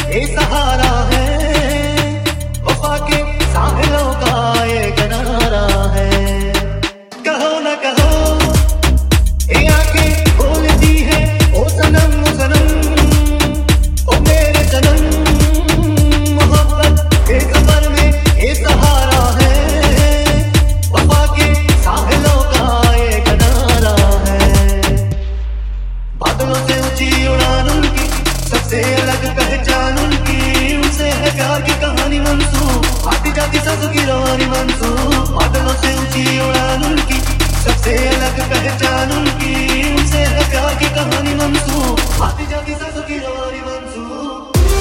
बेसहारा है, वफा के साहिलों का ये किनारा है। कहो न कहो ये आंखें बोलती है ओ सनम ओ सनम, ओ मेरे सनम। मोहब्बत के सफर में ये सहारा है, वफा के साहिलों का ये किनारा है। बादलों से ऊंची उड़ान उनकी, सबसे अलग पहचान उनकी, उनसे है प्यार की कहानी मंसूब, आती जाती सांसों की रवानी मंसूब। बादलों से ऊंची उड़ान उनकी, सबसे अलग पहचान उनकी, उनसे है प्यार की कहानी मंसूब, आती जाती सांसों की रवानी मंसूब।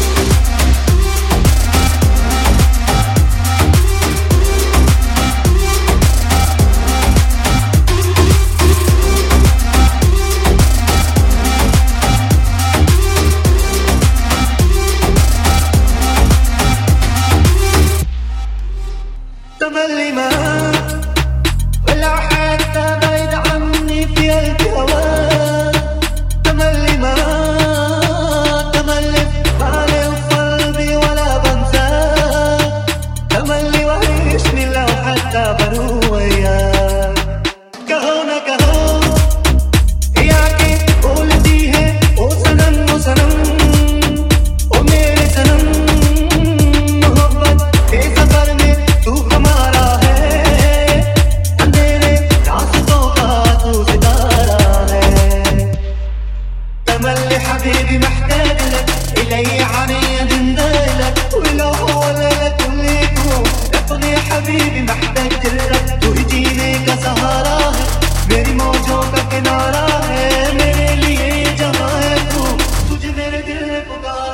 تملي ما ولا حتى بعيد عني في الهوى، تملي ما تملي بالي وقلبي ولا بنساه، تملي وعيشني لو حتى بروح وياه। कहो न कहो ये आंखें बोलती है ओ सनम ओ सनम, ओ मेरे सनम। मोहब्बत के सफर में तू हमारा है, अंधेरे रास्तों का तू सितारा है। تملي حبيبي محتاج لك، إلي عني دندالك، ولو هو لك كل يكون لقني حبيبي محتاج لك। तू ही जीने का सहारा है, मेरी मौजों का किनारा है, मेरे लिए जहाँ है तू, तुझे मेरे दिल ने पुकारा।